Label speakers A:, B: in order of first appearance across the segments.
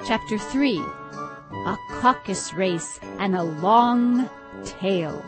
A: Chapter 3. A Caucus Race and a Long Tail.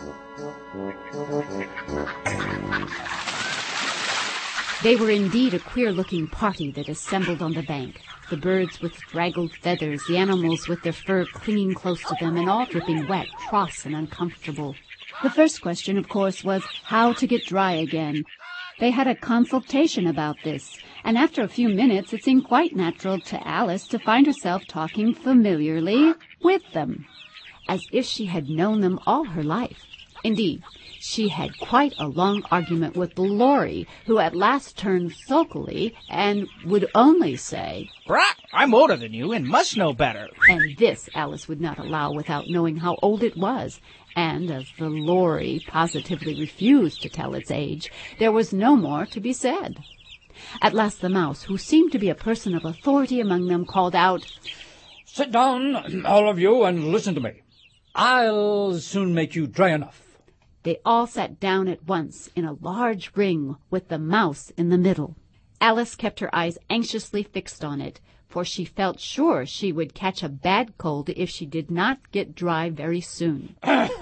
A: They were indeed a queer-looking party that assembled on the bank. The birds with draggled feathers, the animals with their fur clinging close to them, and all dripping wet, cross, and uncomfortable. The first question, of course, was how to get dry again. They had a consultation about this, and after a few minutes it seemed quite natural to Alice to find herself talking familiarly with them, as if she had known them all her life. Indeed, she had quite a long argument with the Lory, who at last turned sulkily and would only say,
B: "Brock, I'm older than you and must know better."
A: And this Alice would not allow without knowing how old it was. And as the Lory positively refused to tell its age, there was no more to be said. At last the Mouse, who seemed to be a person of authority among them, called out,
C: "Sit down, all of you, and listen to me. I'll soon make you dry enough."
A: They all sat down at once in a large ring with the Mouse in the middle. Alice kept her eyes anxiously fixed on it, for she felt sure she would catch a bad cold if she did not get dry very soon.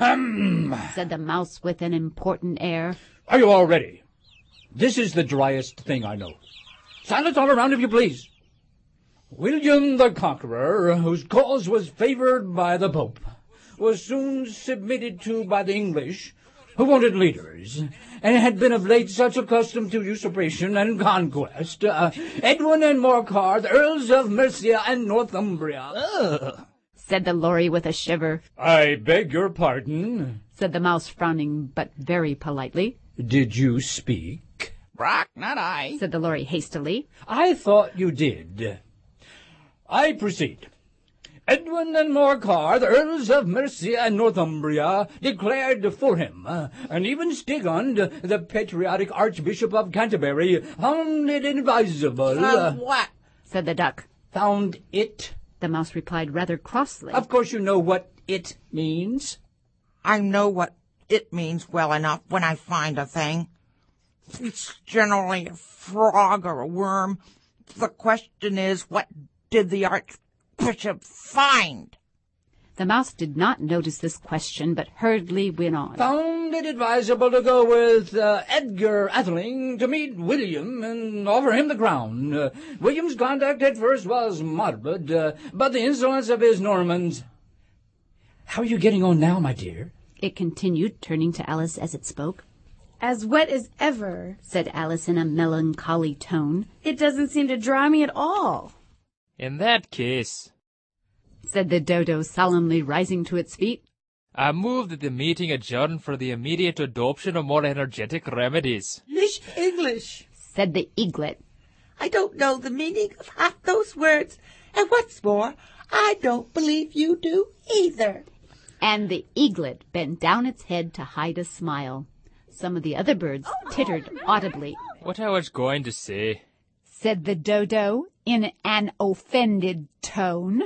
A: Said the Mouse with an important air.
C: "Are you all ready? This is the driest thing I know. Silence all around, if you please. William the Conqueror, whose cause was favored by the Pope, was soon submitted to by the English, who wanted leaders, and had been of late such accustomed to usurpation and conquest. Edwin and Morcar, the Earls of Mercia and Northumbria."
A: Said the Lory with a shiver.
C: "I beg your pardon,"
A: said the Mouse, frowning but very politely.
C: "Did you speak?"
B: "Brock, not I,"
A: said the Lory hastily.
C: "I thought you did. I proceed. Edwin and Morcar, the Earls of Mercia and Northumbria, declared for him, and even Stigund, the patriotic Archbishop of Canterbury, found it advisable."
B: "What?"
A: said the Duck.
C: "Found it?"
A: the Mouse replied rather crossly.
C: "Of course you know what it means."
D: "I know what it means well enough when I find a thing. It's generally a frog or a worm. The question is, what did the Archbishop find?"
A: The Mouse did not notice this question, but hurriedly went on.
C: "Found it advisable to go with Edgar Atheling to meet William and offer him the crown. William's conduct at first was moderate, but the insolence of his Normans—" "How are you getting on now, my dear?"
A: it continued, turning to Alice as it spoke.
E: "As wet as ever,"
A: said Alice in a melancholy tone.
E: "It doesn't seem to dry me at all."
F: "In that case,"
A: said the Dodo, solemnly rising to its feet,
F: "I move that the meeting adjourn for the immediate adoption of more energetic remedies."
D: "Lish English,"
A: said the Eaglet.
D: "I don't know the meaning of half those words, and what's more, I don't believe you do either."
A: And the Eaglet bent down its head to hide a smile. Some of the other birds tittered audibly.
F: "What I was going to say,"
A: said the Dodo in an offended tone,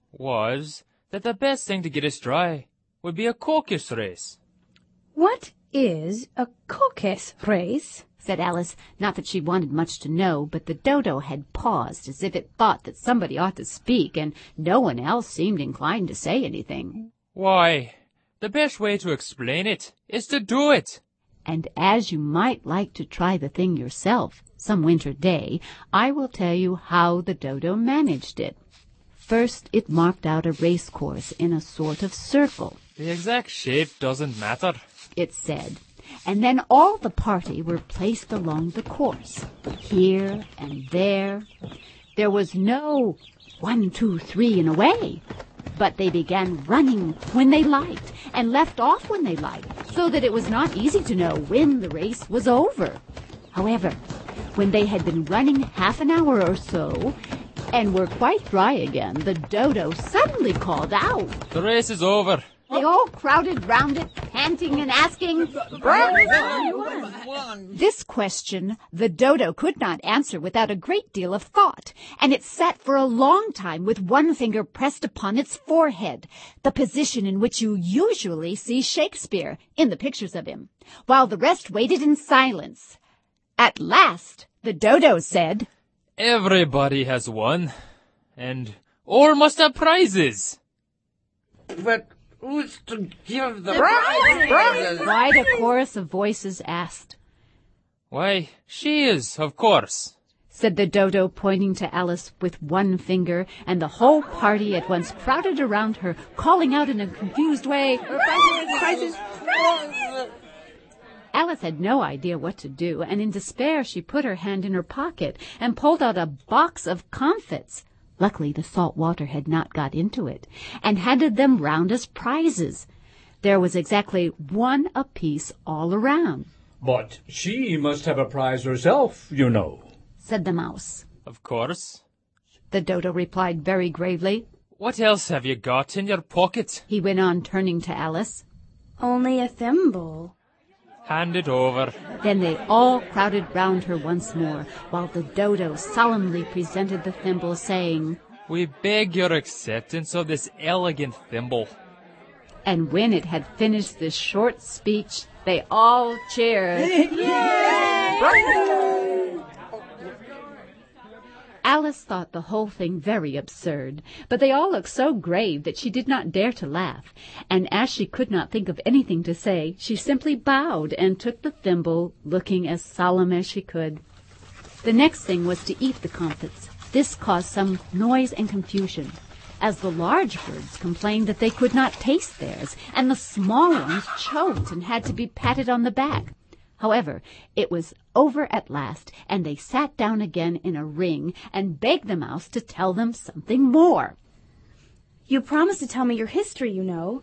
F: "was that the best thing to get us dry would be a caucus race."
E: "What is a caucus race?"
A: said Alice, not that she wanted much to know, but the Dodo had paused as if it thought that somebody ought to speak, and no one else seemed inclined to say anything.
F: "Why, the best way to explain it is to do it.
A: And as you might like to try the thing yourself some winter day, I will tell you how the Dodo managed it. First, it marked out a race course in a sort of circle.
F: The exact shape doesn't matter,"
A: it said, and then all the party were placed along the course, here and there. There was no 1, 2, 3 and away, but they began running when they liked and left off when they liked, so that it was not easy to know when the race was over. However, when they had been running half an hour or so and were quite dry again, the Dodo suddenly called out.
F: "The race is over."
A: They all crowded round it, panting and asking, This question the Dodo could not answer without a great deal of thought, and it sat for a long time with one finger pressed upon its forehead, the position in which you usually see Shakespeare in the pictures of him, while the rest waited in silence. At last the Dodo said,
F: "Everybody has won, and All must have prizes.
D: But who's to give the prizes?
A: Quite a chorus of voices asked.
F: Why, she is, of course,
A: said the dodo, pointing to Alice with one finger, and the whole party at once crowded around her, calling out in a confused way, "Prizes! Prizes!" Alice had no idea what to do, and in despair she put her hand in her pocket and pulled out a box of comfits. Luckily the salt water had not got into it, and handed them round as prizes. There was exactly one apiece all around.
C: But she must have a prize herself, you know,
A: said the mouse.
F: of course.
A: The dodo replied very gravely.
F: What else have you got in your pocket?
A: He went on, turning to Alice.
E: Only a thimble.
F: Hand it over.
A: Then they all crowded round her once more, while the dodo solemnly presented the thimble, saying,
F: We beg your acceptance of this elegant thimble.
A: and when it had finished this short speech, they all cheered. Alice thought the whole thing very absurd, but they all looked so grave that she did not dare to laugh, and as she could not think of anything to say, she simply bowed and took the thimble, looking as solemn as she could. The next thing was to eat the comfits. This caused some noise and confusion, as the large birds complained that they could not taste theirs, and the small ones choked and had to be patted on the back. However, it was over at last, and they sat down again in a ring and begged the mouse to tell them something more.
E: You promised to tell me your history, you know,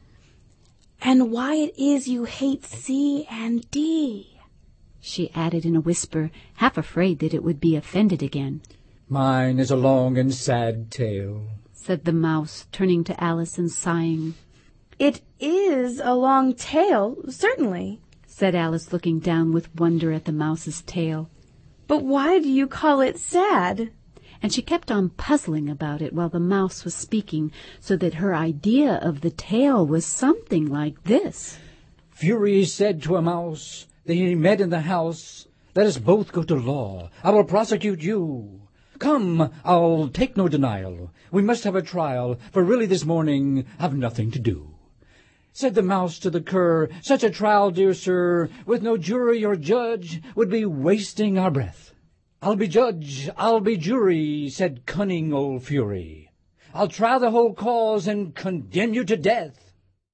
E: and why it is you hate C and D,
A: she added in a whisper, half afraid that it would be offended again.
C: Mine is a long and sad tale,
A: said the mouse, turning to Alice and sighing.
E: It is a long tale, certainly,
A: said Alice, looking down with wonder at the mouse's tail.
E: But why do you call it sad?
A: And she kept on puzzling about it while the mouse was speaking, so that her idea of the tale was something like this.
C: Fury said to a mouse, they met in the house, let us both go to law. I will prosecute you. Come, I'll take no denial. We must have a trial, for really this morning I've nothing to do. Said the mouse to the cur, such a trial, dear sir, with no jury or judge, would be wasting our breath. I'll be judge, I'll be jury, said cunning old Fury. I'll try the whole cause and condemn you to death.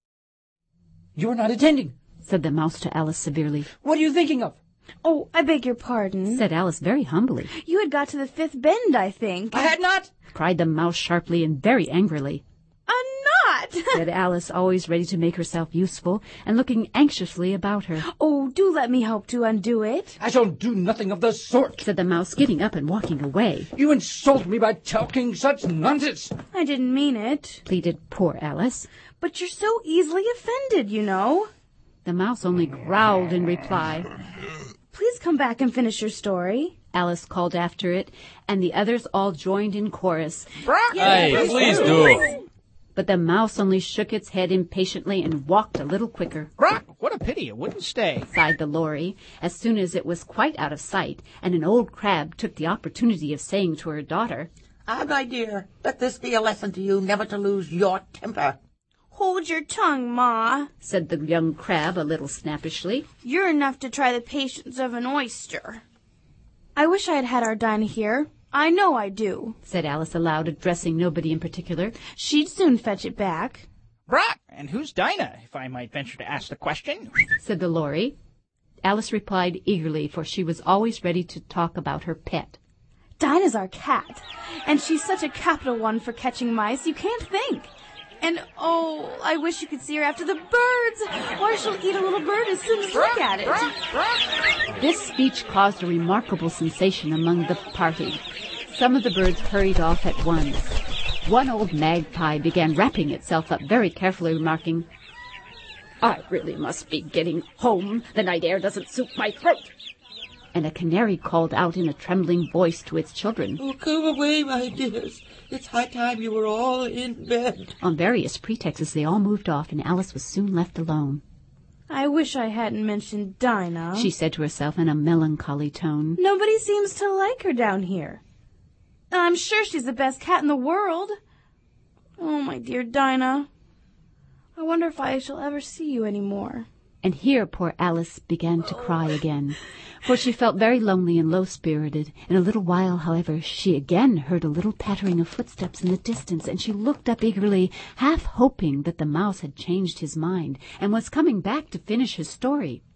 C: You are not attending,
A: said the mouse to Alice severely.
C: What are you thinking of?
E: Oh, I beg your pardon,
A: said Alice very humbly.
E: You had got to the fifth bend, I think.
C: I had not,
A: cried the mouse sharply and very angrily.
E: Not,
A: said Alice, always ready to make herself useful, and looking anxiously about her.
E: Oh, do let me help to undo it.
C: I shall do nothing of the sort,
A: said the mouse, getting up and walking away.
C: You insult me by talking such nonsense.
E: I didn't mean it,
A: pleaded poor Alice.
E: But you're so easily offended, you know.
A: The mouse only growled in reply.
E: Please come back and finish your story,
A: Alice called after it, and the others all joined in chorus.
F: Hey, please do.
A: But the mouse only shook its head impatiently and walked a little quicker.
B: What a pity it wouldn't stay,
A: sighed the lory, as soon as it was quite out of sight, and an old crab took the opportunity of saying to her daughter,
D: my dear, let this be a lesson to you never to lose your temper.
E: Hold your tongue, Ma,
A: said the young crab a little snappishly.
E: You're enough to try the patience of an oyster. I wish I had had our Dinah here. I know I do,
A: said Alice aloud, addressing nobody in particular.
E: She'd soon fetch it back.
B: And who's Dinah, if I might venture to ask the question?
A: said the lory. Alice replied eagerly, for she was always ready to talk about her pet.
E: Dinah's our cat, and she's such a capital one for catching mice, you can't think. And, oh, I wish you could see her after the birds. Why, she'll eat a little bird as soon as you look at it.
A: This speech caused a remarkable sensation among the party. Some of the birds hurried off at once. One old magpie began wrapping itself up very carefully, remarking, I really must be getting home. The night air doesn't suit my throat. And a canary called out in a trembling voice to its children,
G: Oh, come away, my dears. It's high time you were all in bed.
A: On various pretexts they all moved off, and Alice was soon left alone.
E: I wish I hadn't mentioned Dinah,
A: she said to herself in a melancholy tone.
E: Nobody seems to like her down here. I'm sure she's the best cat in the world. my dear Dinah. I wonder if I shall ever see you any more.
A: And here poor Alice began to cry again, for she felt very lonely and low-spirited. In a little while, however, she again heard a little pattering of footsteps in the distance, and she looked up eagerly, half hoping that the mouse had changed his mind and was coming back to finish his story.